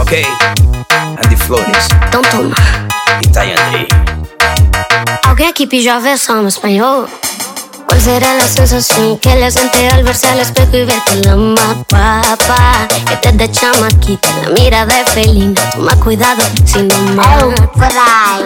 Ok, Andy Flores. Então toma. E tá André. Alguém aquí pilló a versão en español. ¿Cuál será la sensación que le sentí al verse al espejo y ver que la más guapa? Que desde chamaquita la mira de felina. Toma cuidado si no mata.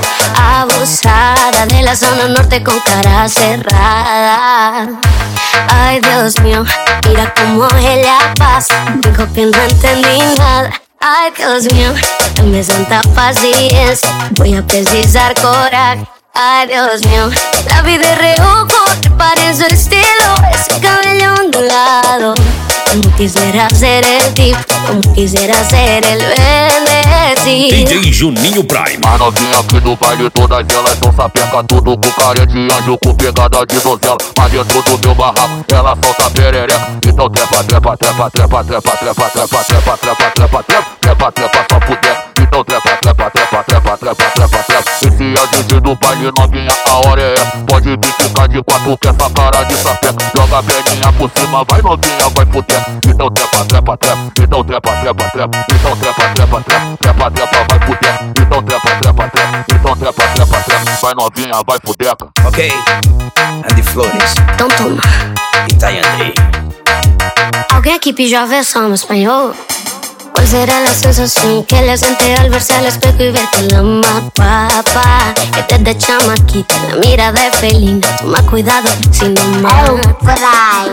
Abusada de la zona norte con cara cerrada. Ay, Dios mío, mira cómo ella pasa. Dijo que no entendí nada. Ay, Dios mío, dame santa paciencia. Voy a precisar coraje. Ay, Dios mío, la vi de reojo, repare en su estilo, ese cabello ondulado. Como quisiera ser el tipo, como quisiera ser el bendecido. DJ Juninho Prime. A novinha aqui do baile, todas elas são sapeca, tudo com cara de anjo, com pegada de donzela. Mas dentro do meu barraco, ela solta perereca. Então trepa, trepa, trepa, trepa, trepa, trepa, trepa, trepa, trepa, trepa, trepa, trepa, só puder. Então trepa, trepa, trepa, trepa, trepa, trepa, trepa. Esse é o DJ do baile, novinha, a hora é essa. Pode vir ficar de quatro, que essa cara de sapeca. Joga a perninha por cima, vai novinha, vai puder. Então trepa, trepa, trepa, então trepa, trepa, trepa, então trepa, trepa, trepa, trepa, trepa, vai puder. Então trepa, trepa, trepa, então trepa, trepa, trepa, vai novinha, vai pudeca. Ok, Andy Flores. Então toma. E tá André. Alguém aquí pilló a versão en español. ¿Cuál será la sensación que le sentí al verse al espejo y ver que la más guapa? Que desde chamaquita la mira de felina. Toma cuidado si no mata.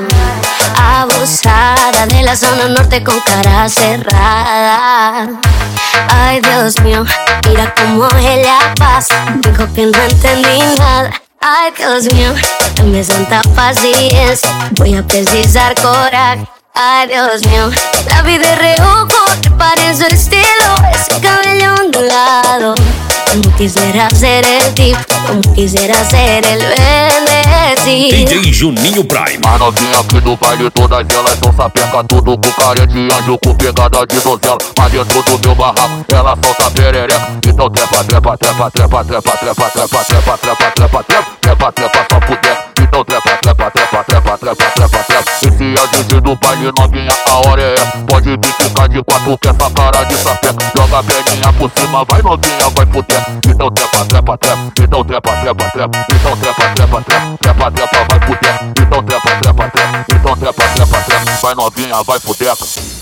Abusada de la zona norte con cara cerrada. Ay, Dios mío, mira cómo ella pasa. Dijo que no entendí nada. Ay, Dios mío, dame santa paciencia. Voy a precisar coraje. Ay, Dios mío, la vi de reojo, repare en su estilo, ese cabello ondulado. Como quisiera ser el tipo, como quisiera ser el bendecido. DJ Juninho Prime. A novinha aqui do baile, todas elas são sapeca, tudo com cara de anjo, com pegada de donzela. Mas dentro do meu barraco, ela solta perereca. Então trepa, trepa, trepa, trepa, trepa, trepa, trepa, trepa, trepa, trepa, trepa, trepa, só puder. Então trepa, trepa, trepa, trepa, trepa, trepa, trepa. Esse é o DJ do baile, novinha, a hora é essa. Pode vir ficar de quatro, que essa cara de sapeca. Joga a perninha por cima, vai novinha, vai puder. Então trepa, trepa, trepa, então trepa, trepa, trepa, então trepa, trepa, trepa, trepa, trepa, vai puder. Então trepa, trepa, trepa, então trepa, trepa, trepa, vai novinha, vai pudeca.